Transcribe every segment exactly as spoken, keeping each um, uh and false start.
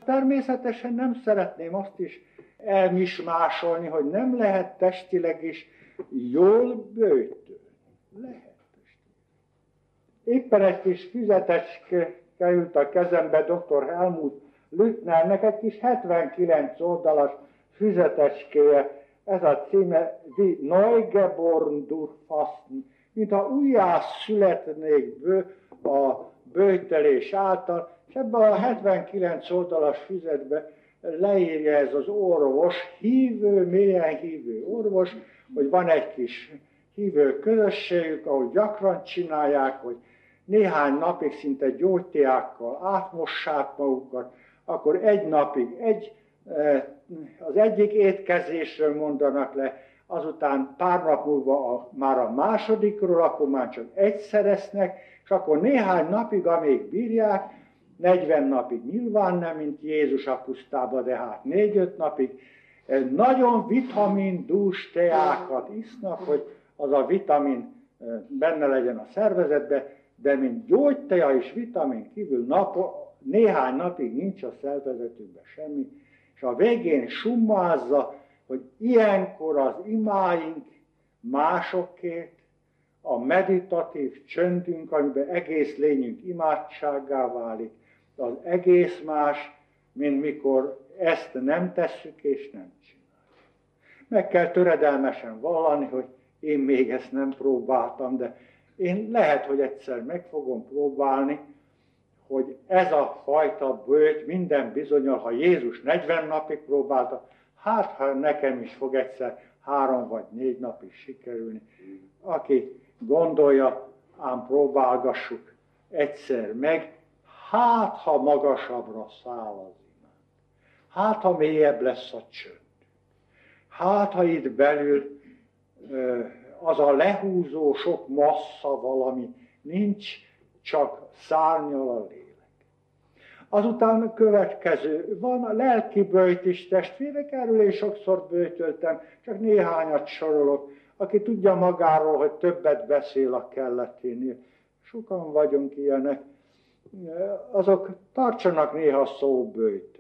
Természetesen nem szeretném azt is elmismásolni, hogy nem lehet testileg is jól böjtölni. Lehet testileg. Éppen egy kis füzetecske került a kezembe dr. Helmut Lüttnernek, egy kis hetvenkilenc oldalas füzetecskéje, ez a címe Die Neugeborn durch Fasten, mintha újjá születnék bő, a böjtölés által, és ebben a hetvenkilenc oldalas füzetbe leírja ez az orvos, hívő, mélyen hívő orvos, hogy van egy kis hívő közösségük, ahol gyakran csinálják, hogy néhány napig szinte gyógyteákkal átmossák magukat, akkor egy napig egy, az egyik étkezésről mondanak le, azután pár nap múlva a, már a másodikról, akkor már csak egyszer esznek, és akkor néhány napig, amíg bírják, negyven napig nyilván nem, mint Jézus a pusztába, de hát négy-öt napig, nagyon vitamindús teákat isznak, hogy az a vitamin benne legyen a szervezetben, de mint gyógytea és vitamin kívül nap, néhány napig nincs a szervezetükben semmi, és a végén summázza, hogy ilyenkor az imáink másokért, a meditatív csöndünk, amiben egész lényünk imádsággá válik, az egész más, mint mikor ezt nem tesszük és nem csináljuk. Meg kell töredelmesen vallani, hogy én még ezt nem próbáltam, de én lehet, hogy egyszer meg fogom próbálni, hogy ez a fajta böjt minden bizonnyal, ha Jézus negyven napig próbálta, hát ha nekem is fog egyszer három vagy négy napig sikerülni. Aki gondolja, ám próbálgassuk egyszer meg, hát ha magasabbra száll az imád, hát ha mélyebb lesz a csönd, hát ha itt belül az a lehúzó sok massza valami nincs, csak szárnyal a lélek. Azután következő, van a lelki böjt is, testvérek, erről én sokszor böjtöltem, csak néhányat sorolok. Aki tudja magáról, hogy többet beszél a kelleténél, sokan vagyunk ilyenek, azok tartsanak néha szóböjtöt.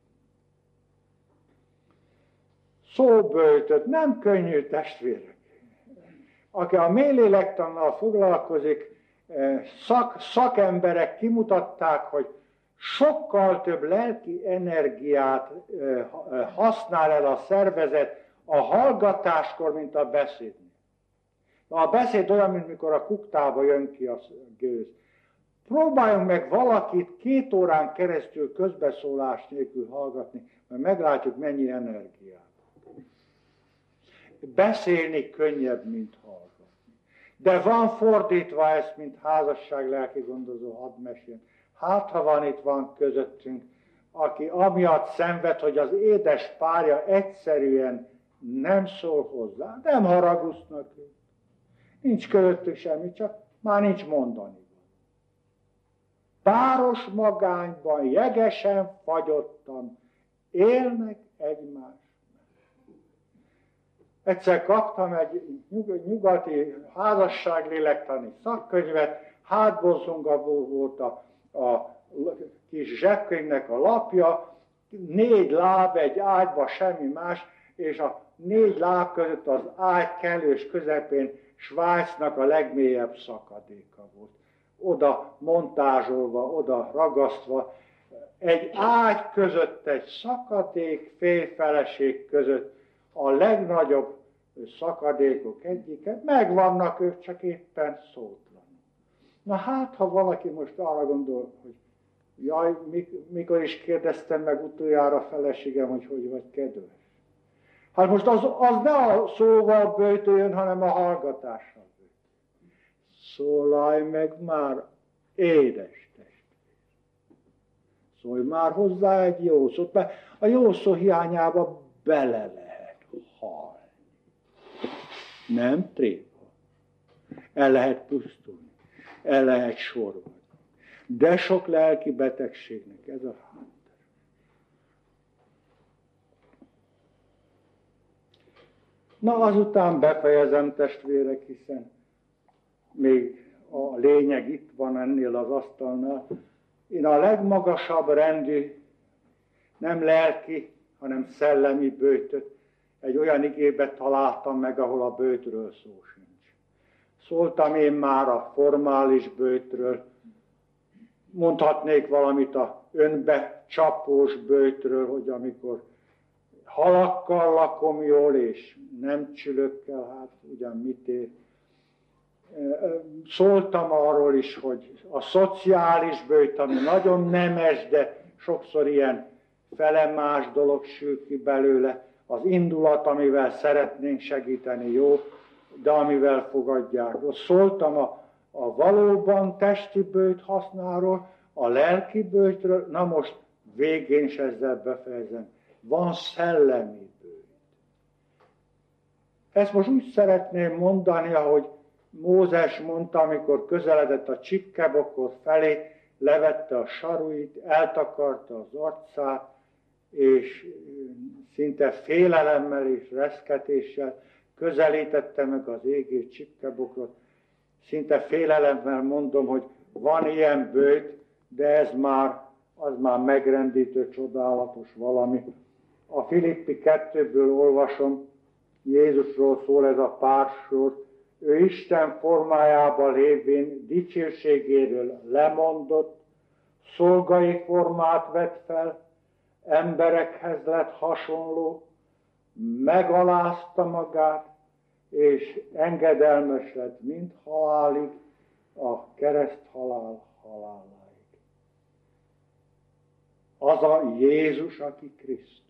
Szóböjtöt, nem könnyű, testvérek. Aki a mélylélektannal foglalkozik, szak, szakemberek kimutatták, hogy sokkal több lelki energiát használ el a szervezet a hallgatáskor, mint a beszédnél. A beszéd olyan, mint mikor a kuktába jön ki a gőz. Próbáljunk meg valakit két órán keresztül közbeszólás nélkül hallgatni, mert meglátjuk, mennyi energiát. Beszélni könnyebb, mint hallgatni. De van fordítva ezt, mint házasság lelki gondozó, hadd meséljen. Hát, ha van itt van közöttünk, aki amiatt szenved, hogy az édes párja egyszerűen nem szól hozzá, nem haragusznak ők. Nincs közöttük semmi, csak már nincs mondani. Páros magányban, jegesen, fagyottan élnek egymásnak. Egyszer kaptam egy nyugati házasságlélektani szakkönyvet, hátborzongató volt a, a kis zsebkönyvnek a lapja, négy láb egy ágyba, semmi más, és a négy láb között az ágy kellős közepén Svájcnak a legmélyebb szakadéka volt. Oda montázsolva, oda ragasztva, egy ágy között egy szakadék, férj-feleség között a legnagyobb szakadékok egyike, megvannak ők, csak éppen szótlanul. Na hát, ha valaki most arra gondol, hogy jaj, mikor is kérdeztem meg utoljára a feleségem, hogy hogy vagy kedves. Hát most az, az ne a szóval böjtöljön, hanem a hallgatással böjtöljön. Szólalj meg már, édes testvér. Szólj már hozzá egy jó szót, mert a jó szó hiányába bele lehet halni. Nem tréfa. El lehet pusztulni. El lehet sorolni. De sok lelki betegségnek ez a háttér. Na, azután befejezem, testvérek, hiszen még a lényeg itt van ennél az asztalnál. Én a legmagasabb rendű nem lelki, hanem szellemi böjtöt. Egy olyan igébe találtam meg, ahol a böjtről szó sincs. Szóltam én már a formális böjtről, mondhatnék valamit a önbe csapós böjtről, hogy amikor halakkal lakom jól, és nem csülökkel, hát ugyan mit ér. Szóltam arról is, hogy a szociális böjt, ami nagyon nemes, de sokszor ilyen felemás dolog sül ki belőle, az indulat, amivel szeretnénk segíteni, jó, de amivel fogadják. Szóltam a, a valóban testi böjt használról, a lelki böjtről, na most végén is ezzel befejezem. Van szellemi böjt. Ezt most úgy szeretném mondani, ahogy Mózes mondta, amikor közeledett a csipkebokor felé, levette a saruit, eltakarta az arcát, és szinte félelemmel és reszketéssel közelítette meg az égő csipkebokrot. Szinte félelemmel mondom, hogy van ilyen böjt, de ez már, az már megrendítő, csodálatos valami. A Filippi kettőből olvasom, Jézusról szól ez a pársor, ő Isten formájában lévén dicsőségéről lemondott, szolgai formát vett fel, emberekhez lett hasonló, megalázta magát, és engedelmes lett mind halálig, a kereszthalál haláláig. Az a Jézus, aki Krisztus.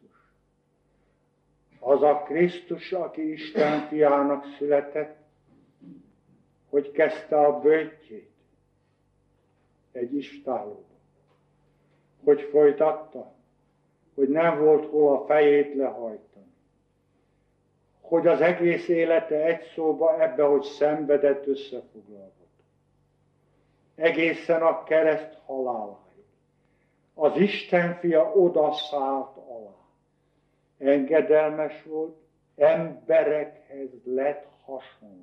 Az a Krisztus, aki Isten fiának született, hogy kezdte a böjtjét egy istállóban. Hogy folytatta, hogy nem volt hol a fejét lehajtani. Hogy az egész élete egy szóba ebbe, hogy szenvedett, összefoglalva. Egészen a kereszt haláláig. Az Isten fia odaszállt alá. Engedelmes volt, emberekhez lett hasonló.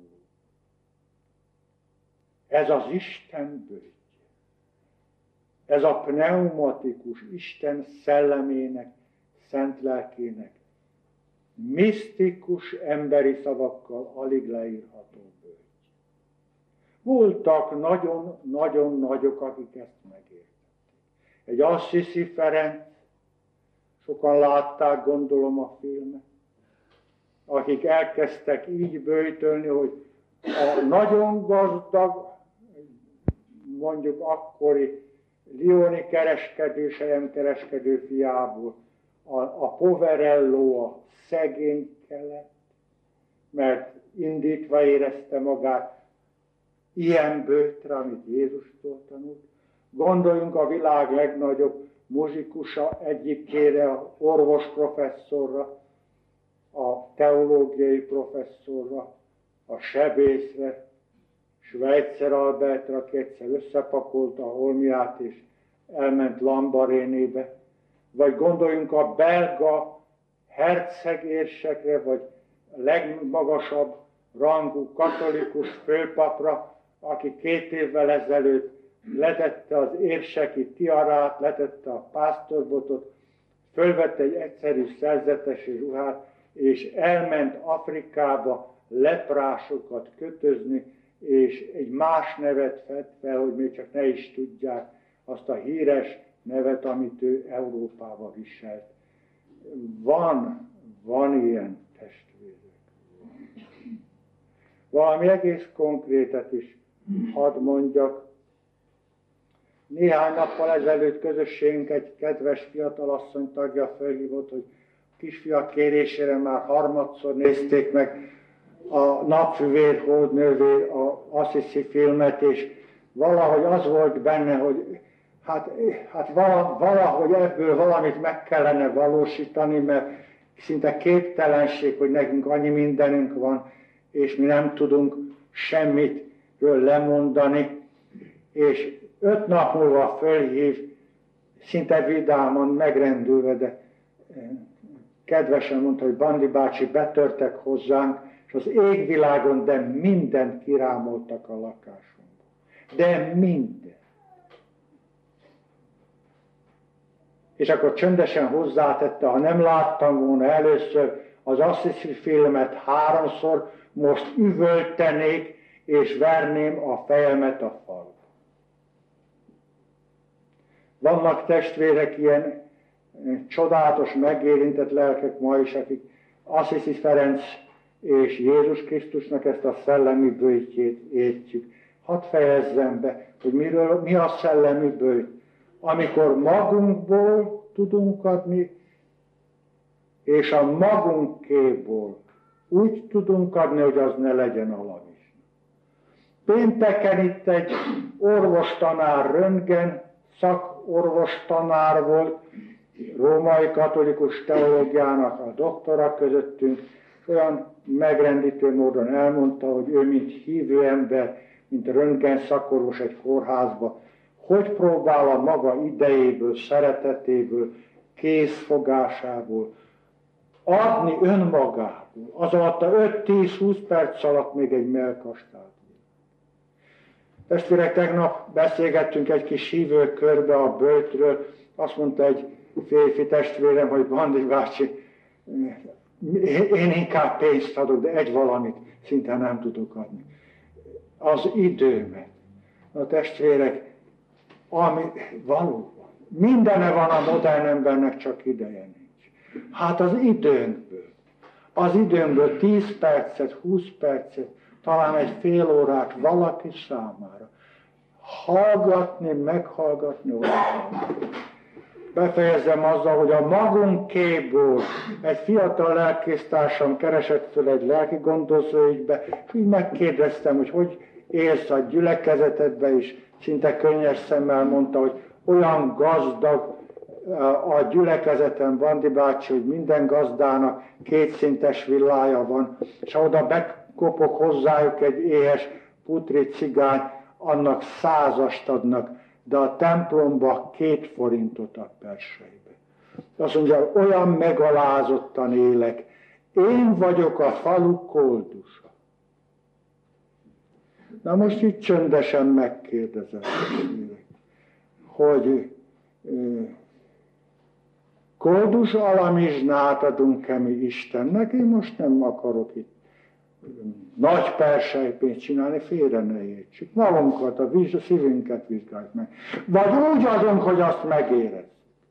Ez az Isten böjtje. Ez a pneumatikus Isten szellemének, szent lelkének, misztikus emberi szavakkal alig leírható böjtje. Voltak nagyon-nagyon nagyok, akik ezt megértették. Egy Assisi Ferenc, sokan látták, gondolom, a filmet, akik elkezdtek így böjtölni, hogy a nagyon gazdag, mondjuk akkori lioni kereskedő, selyemkereskedő fiából a, a Poverello a szegényke lett, mert indítva érezte magát ilyen böjtre, amit Jézustól tanult. Gondoljunk a világ legnagyobb muzsikusa egyikére, a orvos professzorra, a teológiai professzorra, a sebészre, Schweitzer Albertra, aki egyszer összepakolta a holmiát és elment Lambarénébe. Vagy gondoljunk a belga hercegérsekre, vagy legmagasabb rangú katolikus főpapra, aki két évvel ezelőtt letette az érseki tiarát, letette a pásztorbotot, fölvette egy egyszerű szerzetesi ruhát, és elment Afrikába leprásokat kötözni, és egy más nevet vett fel, hogy még csak ne is tudják azt a híres nevet, amit ő Európába viselt. Van, van ilyen testvérek. Valami egész konkrétet is hadd mondjak. Néhány nappal ezelőtt közösségünk egy kedves fiatalasszony tagja felhívott, hogy a kisfiak kérésére már harmadszor nézték meg a Napfüvér, Hódnővér, a Assisi filmet, és valahogy az volt benne, hogy hát, hát valahogy ebből valamit meg kellene valósítani, mert szinte képtelenség, hogy nekünk annyi mindenünk van, és mi nem tudunk semmitről lemondani, és öt nap múlva fölhív, szinte vidáman, megrendülve, de kedvesen mondta, hogy Bandi bácsi, betörtek hozzánk, és az égvilágon, de mindent kirámoltak a lakásunkból. De mindent. És akkor csöndesen hozzátette, ha nem láttam volna először az Assisi filmet háromszor, most üvöltenék, és verném a fejemet a falba. Vannak testvérek, ilyen csodálatos, megérintett lelkek ma is, akik Assisi Ferenc és Jézus Krisztusnak ezt a szellemi böjtjét értjük. Hadd fejezzem be, hogy miről, mi a szellemi böjt. Amikor magunkból tudunk adni, és a magunkéból úgy tudunk adni, hogy az ne legyen alavis. Pénteken itt egy orvostanár, röntgen szakorvostanár volt, római katolikus teológiának a doktora közöttünk, olyan megrendítő módon elmondta, hogy ő, mint hívő ember, mint röntgen szakorvos egy kórházba, hogy próbál a maga idejéből, szeretetéből, készfogásából adni önmagából. Az alatt a öt-tíz-húsz perc alatt még egy mellkastát. Testvérek, tegnap beszélgettünk egy kis hívőkörbe a böjtről. Azt mondta egy férfi testvérem, hogy Bandi bácsi, én inkább pénzt adok, de egy valamit szinte nem tudok adni. Az időmet. A testvérek, ami valóban, mindene van a modern embernek, csak ideje nincs. Hát az időnkből, az időnkből tíz percet, húsz percet, talán egy fél órát valaki számára hallgatni, meghallgatni, hallgatni. Befejezem azzal, hogy a magunkéből egy fiatal lelkésztársam keresett föl egy lelki gondozóügybe, és így megkérdeztem, hogy hogy élsz a gyülekezetedbe is, szinte könnyes szemmel mondta, hogy olyan gazdag a gyülekezeten Bandi bácsi, hogy minden gazdának kétszintes villája van, és ha oda bekopok hozzájuk egy éhes putri cigány, annak százast adnak, de a templomba két forintot ad persejbe. Azt mondja, olyan megalázottan élek, én vagyok a falu koldusa. Na most itt csöndesen megkérdezem, hogy koldus alamizsnát adunk-e mi Istennek? Én most nem akarok itt nagy persejpénzt csinálni, félre ne értsük. Magunkat, a, víz, a szívünket vizsgáljuk meg. Vagy úgy adunk, hogy azt megérezzük.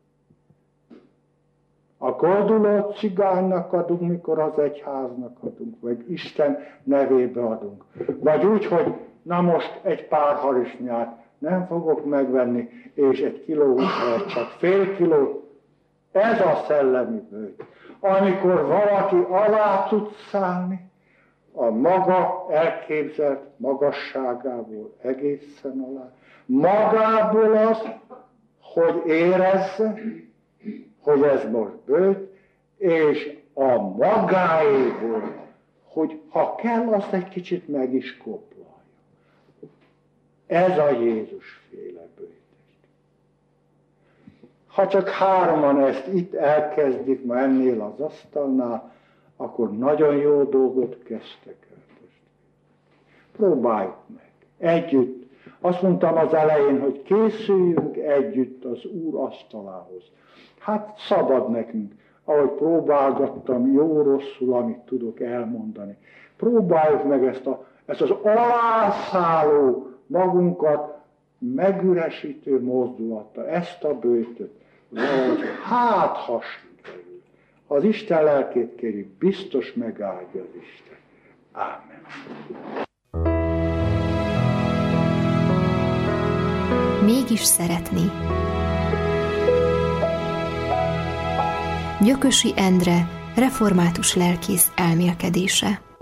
A koldulót cigánynak adunk, mikor az egyháznak adunk, vagy Isten nevébe adunk. Vagy úgy, hogy na most egy pár harisnyát nem fogok megvenni, és egy kiló hús, csak fél kiló. Ez a szellemi bőt. Amikor valaki alá tud szállni, a maga elképzelt magasságából egészen alá. Magából az, hogy érezze, hogy ez most bőt, és a magáéból, hogy ha kell, azt egy kicsit meg is koplalja. Ez a Jézus féle bőt. Ha csak hárman ezt itt elkezdik ma ennél az asztalnál, akkor nagyon jó dolgot kezdtek el. Próbáljuk meg. Együtt. Azt mondtam az elején, hogy készüljünk együtt az Úr asztalához. Hát szabad nekünk, ahogy próbálgattam, jó-rosszul, amit tudok elmondani. Próbáljuk meg ezt, a, ezt az alászálló, magunkat megüresítő mozdulattal, ezt a bőtöt, valahogy hát has. Ha az Isten lelkét kérjük, biztos megáldja az Isten. Ámen. Mégis szeretni. Gyökösi Endre, református lelkész elmélkedése.